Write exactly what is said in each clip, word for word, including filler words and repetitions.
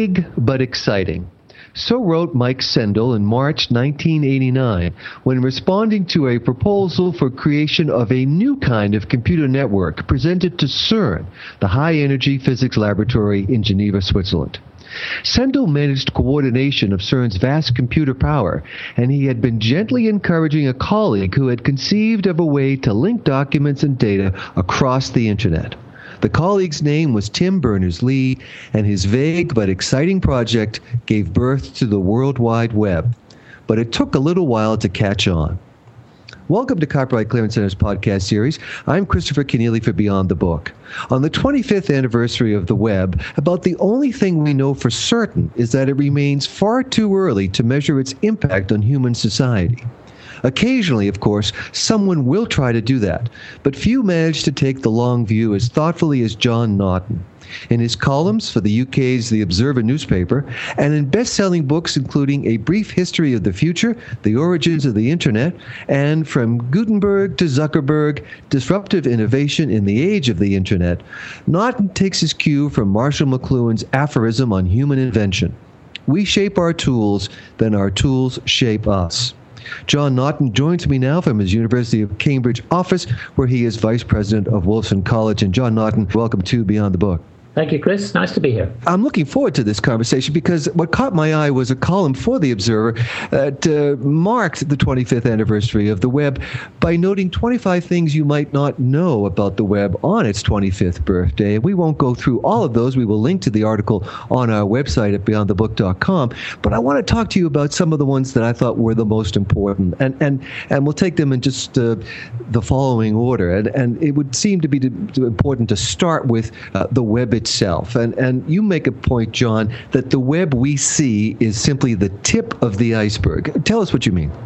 Vague but exciting. So wrote Mike Sendall in March nineteen eighty-nine when responding to a proposal for creation of a new kind of computer network presented to CERN, the high-energy physics laboratory in Geneva, Switzerland. Sendall managed coordination of CERN's vast computer power, and he had been gently encouraging a colleague who had conceived of a way to link documents and data across the Internet. The colleague's name was Tim Berners-Lee, and his vague but exciting project gave birth to the World Wide Web. But it took a little while to catch on. Welcome to Copyright Clearance Center's podcast series. I'm Christopher Kenneally for Beyond the Book. On the twenty-fifth anniversary of the web, about the only thing we know for certain is that it remains far too early to measure its impact on human society. Occasionally, of course, someone will try to do that, but few manage to take the long view as thoughtfully as John Naughton. In his columns for the U K's The Observer newspaper, and in best-selling books including A Brief History of the Future, The Origins of the Internet, and From Gutenberg to Zuckerberg, Disruptive Innovation in the Age of the Internet, Naughton takes his cue from Marshall McLuhan's aphorism on human invention. We shape our tools, then our tools shape us. John Naughton joins me now from his University of Cambridge office, where he is Vice President of Wolfson College. And John Naughton, welcome to Beyond the Book. Thank you, Chris. Nice to be here. I'm looking forward to this conversation because what caught my eye was a column for The Observer that uh, marked the twenty-fifth anniversary of the web by noting twenty-five things you might not know about the web on its twenty-fifth birthday. We won't go through all of those. We will link to the article on our website at beyond the book dot com. But I want to talk to you about some of the ones that I thought were the most important. And and, and we'll take them in just uh, the following order. And, and it would seem to be to, to important to start with uh, the web itself. Itself. And and you make a point, John, that the web we see is simply the tip of the iceberg. Tell us what you mean.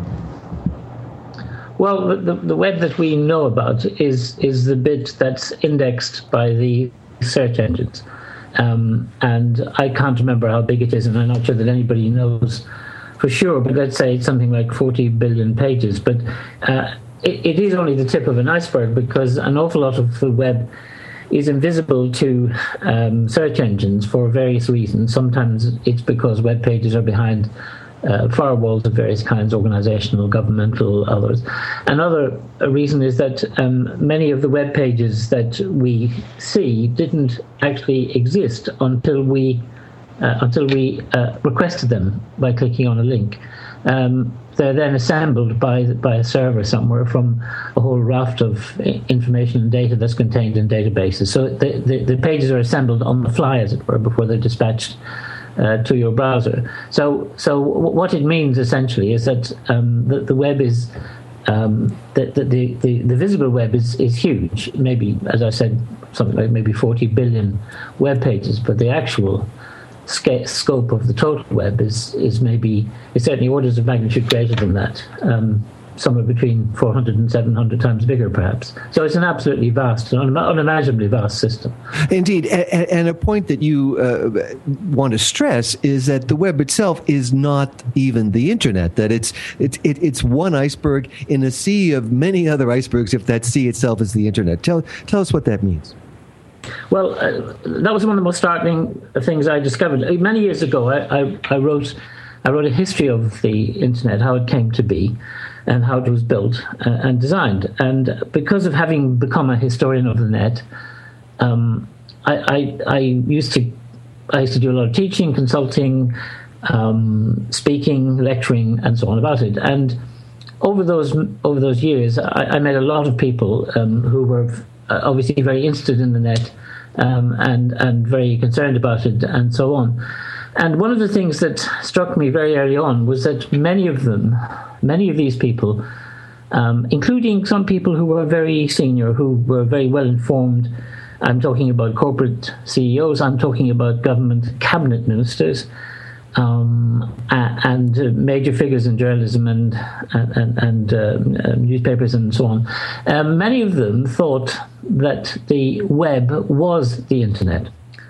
Well, the, the web that we know about is is the bit that's indexed by the search engines. Um, and I can't remember how big it is, and I'm not sure that anybody knows for sure, but let's say it's something like forty billion pages. But uh, it, it is only the tip of an iceberg because an awful lot of the web is invisible to um, search engines for various reasons. Sometimes it's because web pages are behind uh, firewalls of various kinds, organizational, governmental, others. Another reason is that um, many of the web pages that we see didn't actually exist until we uh, until we uh, requested them by clicking on a link. Um, they're then assembled by by a server somewhere from a whole raft of information and data that's contained in databases. So the, the, the pages are assembled on the fly, as it were, before they're dispatched uh, to your browser. So so what it means essentially is that um, the, the web is um, that the, the, the, the visible web is, is huge. Maybe, as I said, something like maybe forty billion web pages, but the actual scope of the total web is is maybe is certainly orders of magnitude greater than that, um, somewhere between four hundred and seven hundred times bigger, perhaps. So it's an absolutely vast, an unimaginably vast system. Indeed, and, and a point that you uh, want to stress is that the web itself is not even the internet. That it's it's it, it's one iceberg in a sea of many other icebergs. If that sea itself is the internet, tell tell us what that means. Well, uh, that was one of the most startling things I discovered. Many years ago, I, I, I wrote I wrote a history of the internet, how it came to be, and how it was built uh, and designed. And because of having become a historian of the net, um, I, I, I used to I used to do a lot of teaching, consulting, um, speaking, lecturing, and so on about it. And over those over those years, I, I met a lot of people um, who were Uh, obviously very interested in the net um, and and very concerned about it and so on. And one of the things that struck me very early on was that many of them, many of these people, um, including some people who were very senior, who were very well informed, I'm talking about corporate C E Os, I'm talking about government cabinet ministers, Um, and uh, major figures in journalism and and, and uh, newspapers and so on. Um, many of them thought that the web was the internet,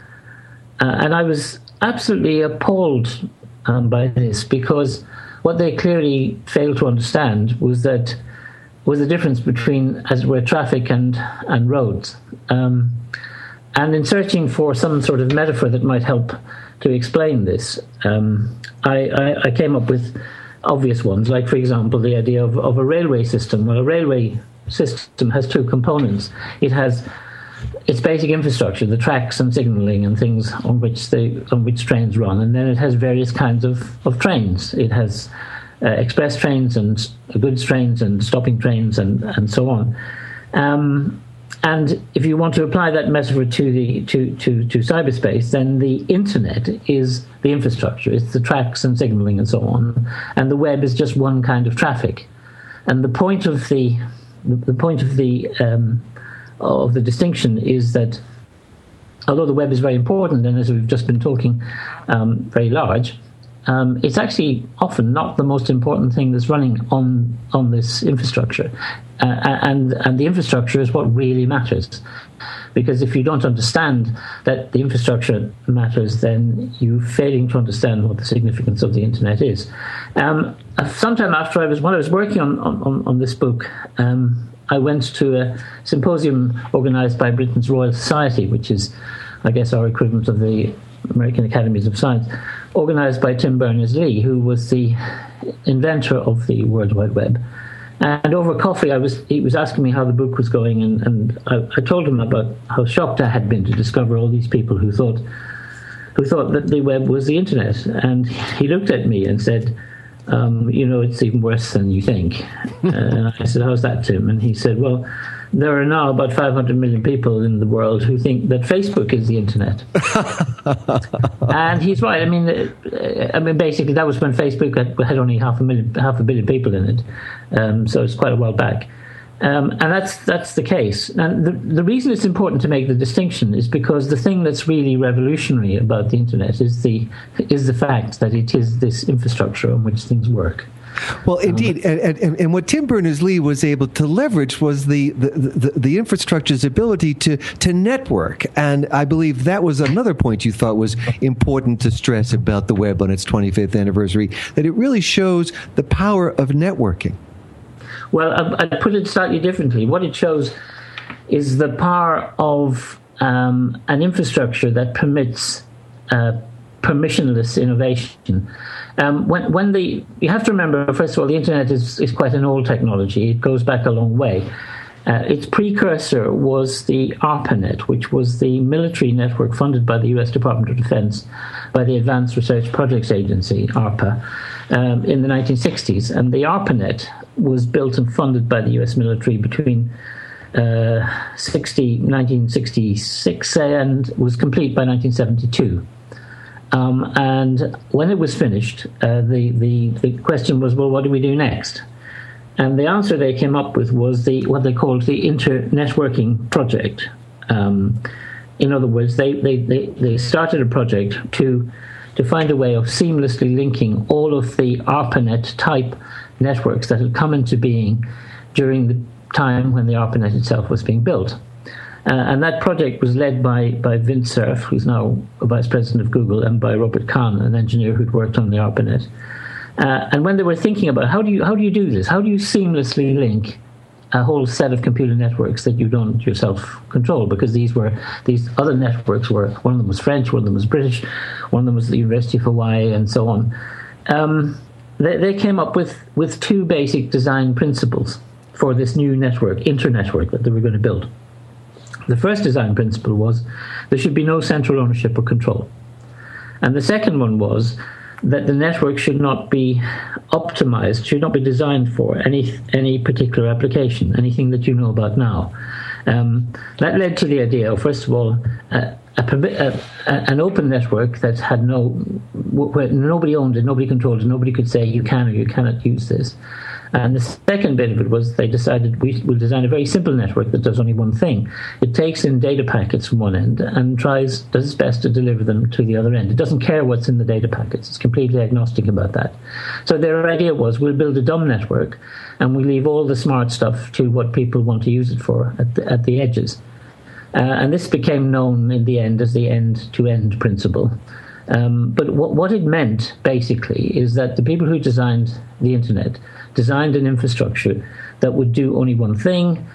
uh, and I was absolutely appalled um, by this, because what they clearly failed to understand was that was the difference between, as it were, traffic and and roads. Um, and in searching for some sort of metaphor that might help to explain this. Um, I, I, I came up with obvious ones, like, for example, the idea of, of a railway system. Well, a railway system has two components. It has its basic infrastructure, the tracks and signalling and things on which the on which trains run, and then it has various kinds of, of trains. It has uh, express trains and goods trains and stopping trains and, and so on. Um, and if you want to apply that metaphor to the to, to, to cyberspace, then the internet is the infrastructure. It's the tracks and signaling and so on, and the web is just one kind of traffic. And the point of the the, the point of the um, of the distinction is that although the web is very important, and as we've just been talking, um, very large, um, it's actually often not the most important thing that's running on on this infrastructure. Uh, and and the infrastructure is what really matters. Because if you don't understand that the infrastructure matters, then you're failing to understand what the significance of the internet is. Um, sometime after I was, while I was working on, on, on this book, um, I went to a symposium organized by Britain's Royal Society, which is, I guess, our equivalent of the American Academies of Science, organized by Tim Berners-Lee, who was the inventor of the World Wide Web. And over coffee, I was he was asking me how the book was going, and, and I, I told him about how shocked I had been to discover all these people who thought who thought that the web was the internet. And he looked at me and said, um, you know, it's even worse than you think. And I said, how's that, Tim? And he said, well, there are now about five hundred million people in the world who think that Facebook is the internet. And he's right. I mean, uh, I mean, basically, that was when Facebook had, had only half a million, half a billion people in it. Um, so it's quite a while back. Um, and that's that's the case. And the, the reason it's important to make the distinction is because the thing that's really revolutionary about the internet is the is the fact that it is this infrastructure on which things work. Well, indeed, um, and, and, and what Tim Berners-Lee was able to leverage was the, the, the, the infrastructure's ability to, to network. And I believe that was another point you thought was important to stress about the web on its twenty-fifth anniversary, that it really shows the power of networking. Well, I, I put it slightly differently. What it shows is the power of um, an infrastructure that permits uh, permissionless innovation. Um, when, when the you have to remember, first of all, the internet is, is quite an old technology. It goes back a long way. Uh, its precursor was the ARPANET, which was the military network funded by the U S Department of Defense by the Advanced Research Projects Agency, ARPA, um, in the nineteen sixties. And the ARPANET was built and funded by the U S military between uh, nineteen sixty-six and was complete by nineteen seventy-two. Um, and when it was finished, uh, the, the, the question was, well, what do we do next? And the answer they came up with was the what they called the Internetworking Project. Um, in other words, they, they, they, they started a project to to find a way of seamlessly linking all of the ARPANET-type networks that had come into being during the time when the ARPANET itself was being built. Uh, and that project was led by, by Vint Cerf, who's now a vice president of Google, and by Robert Kahn, an engineer who'd worked on the ARPANET. Uh, and when they were thinking about how do you how do you do this, how do you seamlessly link a whole set of computer networks that you don't yourself control, because these were these other networks were, one of them was French, one of them was British, one of them was the University of Hawaii, and so on. Um, they, they came up with, with two basic design principles for this new network, internetwork, that they were going to build. The first design principle was there should be no central ownership or control. And the second one was that the network should not be optimized, should not be designed for any any particular application, anything that you know about now. Um, that led to the idea of, first of all, uh, a, a, a, an open network that had no, where nobody owned it, nobody controlled it, nobody could say you can or you cannot use this. And the second bit of it was they decided we will design a very simple network that does only one thing. It takes in data packets from one end and tries, does its best to deliver them to the other end. It doesn't care what's in the data packets. It's completely agnostic about that. So their idea was we'll build a dumb network and we leave all the smart stuff to what people want to use it for at the, at the edges. Uh, and this became known in the end as the end-to-end principle. Um, but what, what it meant, basically, is that the people who designed the internet designed an infrastructure that would do only one thing,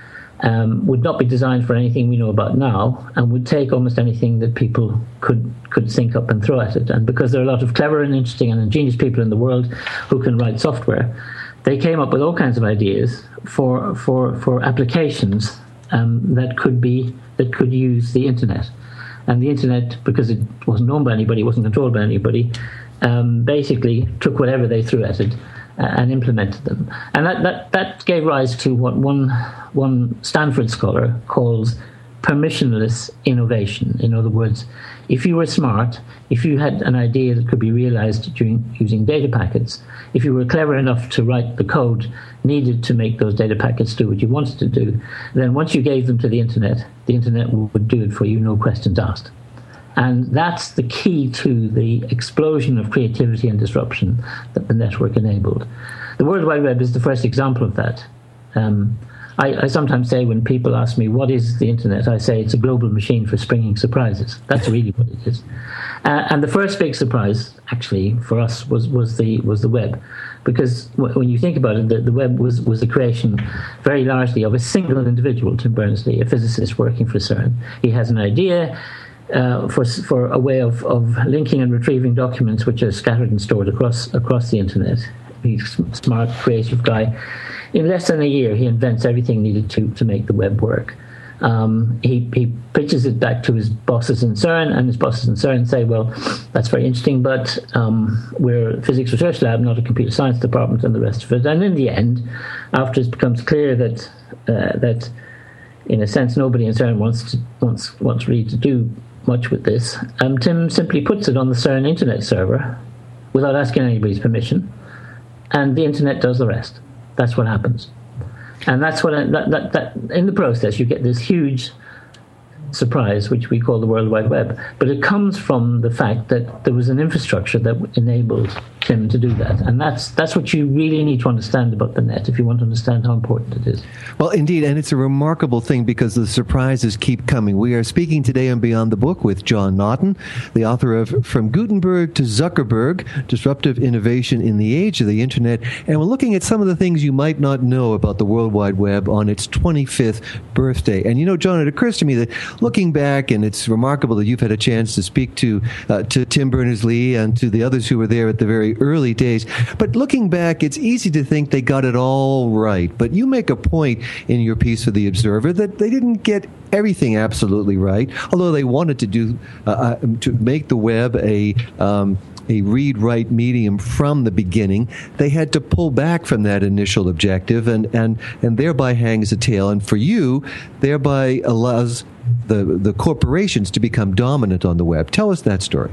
um, would not be designed for anything we know about now, and would take almost anything that people could could think up and throw at it. And because there are a lot of clever and interesting and ingenious people in the world who can write software, they came up with all kinds of ideas for for for applications um, that could be that could use the internet. And the internet, because it wasn't owned by anybody, wasn't controlled by anybody, um, basically took whatever they threw at it uh, and implemented them. And that, that, that gave rise to what one one Stanford scholar calls permissionless innovation. In other words, if you were smart, if you had an idea that could be realized during using data packets, if you were clever enough to write the code needed to make those data packets do what you wanted to do, then once you gave them to the internet, the internet would do it for you, no questions asked. And that's the key to the explosion of creativity and disruption that the network enabled. The World Wide Web is the first example of that. Um, I, I sometimes say when people ask me, what is the internet? I say it's a global machine for springing surprises. That's really what it is. Uh, and the first big surprise, actually, for us was, was the was the web. Because w- when you think about it, the, the web was, was the creation very largely of a single individual, Tim Berners-Lee, a physicist working for CERN. He has an idea uh, for for a way of, of linking and retrieving documents which are scattered and stored across across the internet. He's a smart, creative guy. In less than a year, he invents everything needed to, to make the web work. Um, he, he pitches it back to his bosses in CERN, and his bosses in CERN say, well, that's very interesting, but um, we're a physics research lab, not a computer science department, and the rest of it. And in the end, after it becomes clear that, uh, that in a sense, nobody in CERN wants, to, wants, wants really to do much with this, um, Tim simply puts it on the CERN internet server without asking anybody's permission, and the internet does the rest. That's what happens. And that's what I, that, that, that in the process you get this huge surprise, which we call the World Wide Web. But it comes from the fact that there was an infrastructure that enabled Tim to do that. And that's that's what you really need to understand about the net if you want to understand how important it is. Well, indeed, and it's a remarkable thing because the surprises keep coming. We are speaking today on Beyond the Book with John Naughton, the author of From Gutenberg to Zuckerberg, Disruptive Innovation in the Age of the Internet. And we're looking at some of the things you might not know about the World Wide Web on its twenty-fifth birthday. And you know, John, it occurs to me that looking back, and it's remarkable that you've had a chance to speak to uh, to Tim Berners-Lee and to the others who were there at the very early days. But looking back, it's easy to think they got it all right. But you make a point in your piece for The Observer that they didn't get everything absolutely right, although they wanted to do uh, to make the web a um, a read-write medium from the beginning. They had to pull back from that initial objective and, and, and thereby hangs a tail. And for you, thereby allows the the corporations to become dominant on the web. Tell us that story.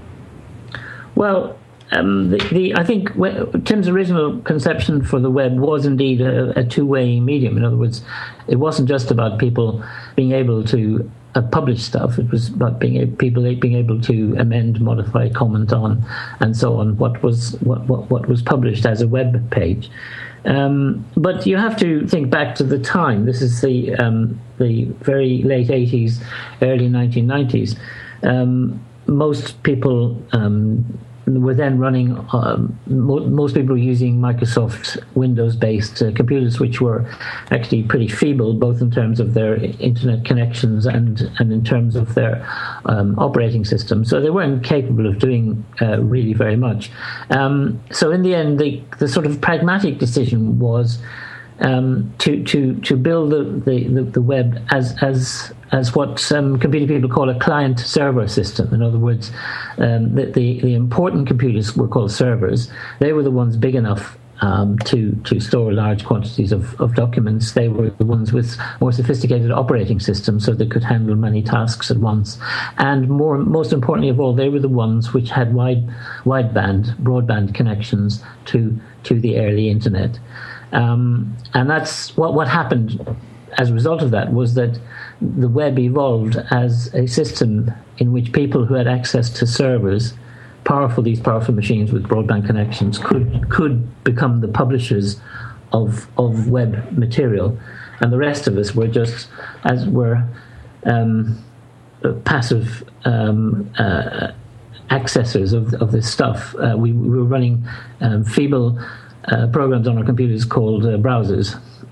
Well, um, the, the I think Tim's original conception for the web was indeed a, a two-way medium. In other words, it wasn't just about people being able to uh, publish stuff. It was about being able, people being able to amend, modify, comment on, and so on what was what what, what was published as a web page. Um, but you have to think back to the time. This is the um, the very late eighties, early nineteen nineties. Um, most people um, were then running, um, mo- most people were using Microsoft Windows-based uh, computers, which were actually pretty feeble, both in terms of their internet connections and, and in terms of their um, operating system. So they weren't capable of doing uh, really very much. Um, so in the end, the, the sort of pragmatic decision was um, to, to, to build the, the, the, the web as as as what some computer people call a client-server system. In other words, um, the, the, the important computers were called servers. They were the ones big enough um, to, to store large quantities of, of documents. They were the ones with more sophisticated operating systems so they could handle many tasks at once. And more, most importantly of all, they were the ones which had wide, wideband, broadband connections to, to the early internet. Um, and that's what, what happened as a result of that was that the web evolved as a system in which people who had access to servers, powerful these powerful machines with broadband connections, could could become the publishers of of web material, and the rest of us were just as were um, passive um, uh, accessors of of this stuff. Uh, we, we were running um, feeble uh, programs on our computers called uh, browsers.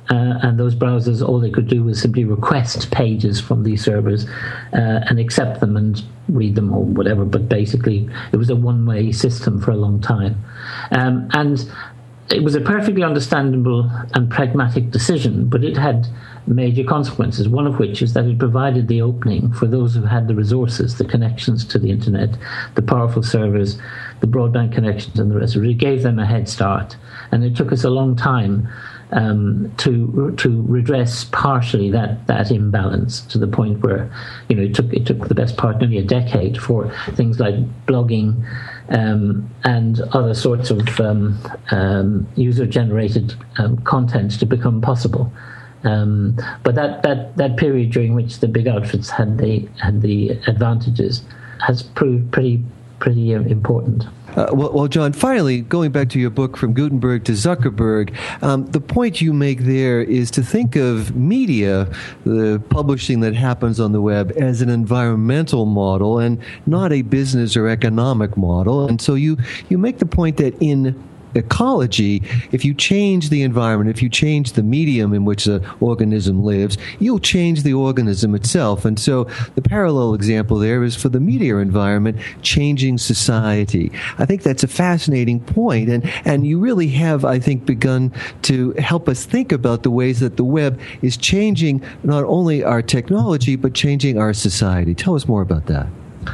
Uh, and those browsers, all they could do was simply request pages from these servers uh, and accept them and read them or whatever. But basically, it was a one-way system for a long time. Um, and it was a perfectly understandable and pragmatic decision, but it had major consequences, one of which is that it provided the opening for those who had the resources, the connections to the internet, the powerful servers, the broadband connections and the rest of it. It gave them a head start. And it took us a long time Um, to to redress partially that, that imbalance, to the point where, you know, it took it took the best part nearly a decade for things like blogging um, and other sorts of um, um, user-generated um, content to become possible. Um, but that, that, that period during which the big outfits had the had the advantages has proved pretty pretty important. Uh, well, well, John, finally, going back to your book From Gutenberg to Zuckerberg, um, the point you make there is to think of media, the publishing that happens on the web, as an environmental model and not a business or economic model. And so you, you make the point that in ecology, if you change the environment, if you change the medium in which the organism lives, you'll change the organism itself. And so the parallel example there is for the media environment, changing society. I think that's a fascinating point, and, and you really have, I think, begun to help us think about the ways that the web is changing not only our technology, but changing our society. Tell us more about that.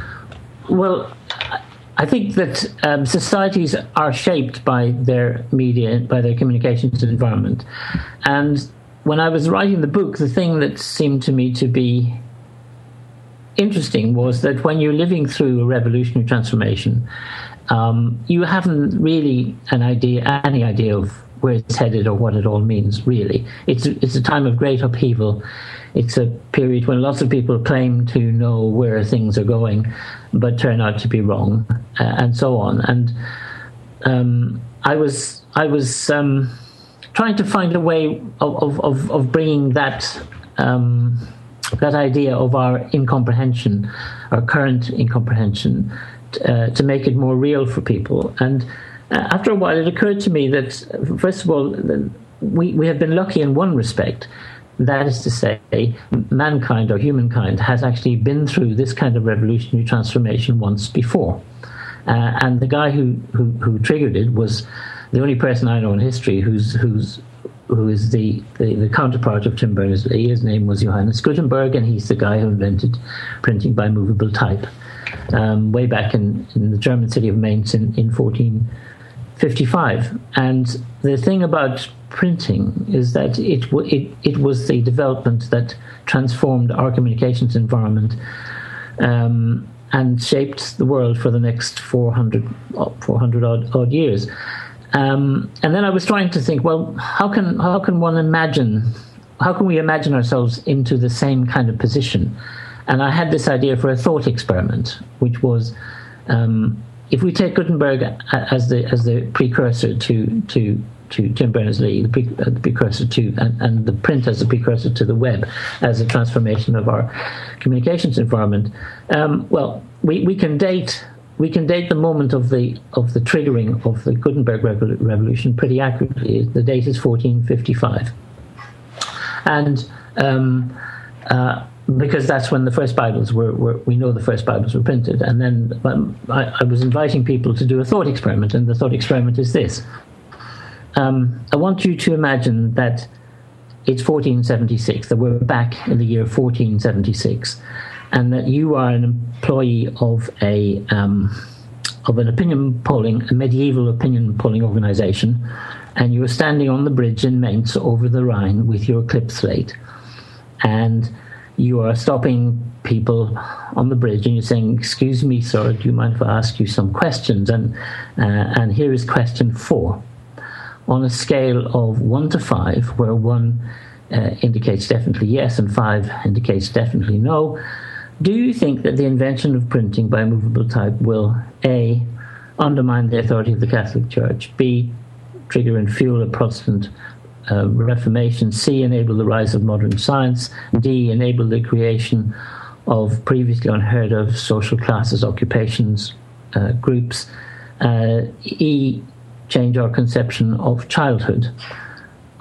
Well, I think that um, societies are shaped by their media, by their communications environment. And when I was writing the book, the thing that seemed to me to be interesting was that when you're living through a revolutionary transformation, um, you haven't really an idea, any idea of where it's headed or what it all means, really. It's, it's a time of great upheaval. It's a period when lots of people claim to know where things are going, but turn out to be wrong, uh, and so on. And um, I was I was um, trying to find a way of of, of bringing that um, that idea of our incomprehension, our current incomprehension, uh, to make it more real for people. And uh, after a while, it occurred to me that, first of all, we we have been lucky in one respect. That is to say, mankind or humankind has actually been through this kind of revolutionary transformation once before. Uh, and the guy who, who, who triggered it was the only person I know in history who's who's who is the, the, the counterpart of Tim Berners-Lee. His name was Johannes Gutenberg, and he's the guy who invented printing by movable type um, way back in, in the German city of Mainz in, in fourteen fifty-five. And the thing about printing is that it, it it was the development that transformed our communications environment um, and shaped the world for the next four hundred, four hundred odd, odd years. Um, and then I was trying to think, well, how can how can one imagine, how can we imagine ourselves into the same kind of position? And I had this idea for a thought experiment, which was, um, if we take Gutenberg as the as the precursor to to to Tim Berners-Lee, the, pre, uh, the precursor to, and, and the print as the precursor to the web, as a transformation of our communications environment. Um, well, we, we can date we can date the moment of the of the triggering of the Gutenberg revolution pretty accurately. The date is fourteen fifty-five, and um, uh, because that's when the first Bibles were, were, we know the first Bibles were printed. And then um, I, I was inviting people to do a thought experiment, and the thought experiment is this. Um, I want you to imagine that it's fourteen seventy-six, that we're back in the year fourteen seventy-six, and that you are an employee of a um, of an opinion polling, a medieval opinion polling organization, and you're standing on the bridge in Mainz over the Rhine with your clip slate, and you are stopping people on the bridge and you're saying, "Excuse me, sir, do you mind if I ask you some questions?" And uh, and here is question four. On a scale of one to five, where one uh, indicates definitely yes and five indicates definitely no, do you think that the invention of printing by movable type will A, undermine the authority of the Catholic Church, B, trigger and fuel a Protestant uh, Reformation, C, enable the rise of modern science, D, enable the creation of previously unheard of social classes, occupations, uh, groups, uh, E, change our conception of childhood?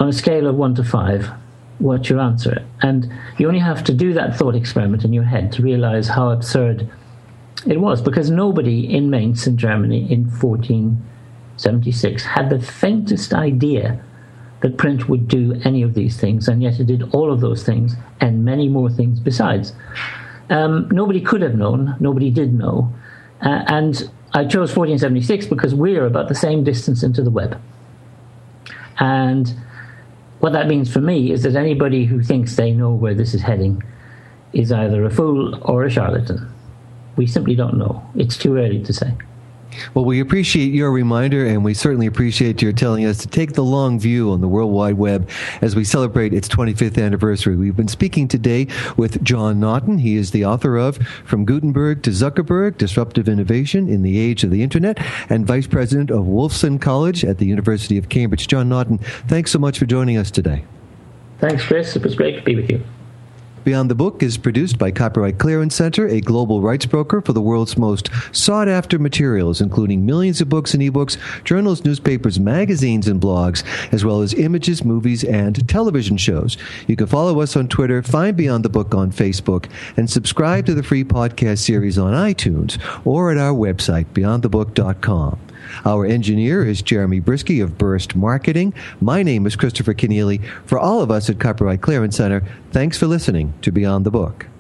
on a scale of one to five, what's your answer? And you only have to do that thought experiment in your head to realize how absurd it was, because nobody in Mainz in Germany in fourteen seventy-six had the faintest idea that print would do any of these things, and yet it did all of those things and many more things besides. Um, nobody could have known, nobody did know, uh, and I chose fourteen seventy-six because we're about the same distance into the web. And what that means for me is that anybody who thinks they know where this is heading is either a fool or a charlatan. We simply don't know. It's too early to say. Well, we appreciate your reminder, and we certainly appreciate your telling us to take the long view on the World Wide Web as we celebrate its twenty-fifth anniversary. We've been speaking today with John Naughton. He is the author of From Gutenberg to Zuckerberg, Disruptive Innovation in the Age of the Internet, and Vice President of Wolfson College at the University of Cambridge. John Naughton, thanks so much for joining us today. Thanks, Chris. It was great to be with you. Beyond the Book is produced by Copyright Clearance Center, a global rights broker for the world's most sought-after materials, including millions of books and ebooks, journals, newspapers, magazines, and blogs, as well as images, movies, and television shows. You can follow us on Twitter, find Beyond the Book on Facebook, and subscribe to the free podcast series on iTunes or at our website, beyond the book dot com. Our engineer is Jeremy Brisky of Burst Marketing. My name is Christopher Keneally. For all of us at Copyright Clearance Center, thanks for listening to Beyond the Book.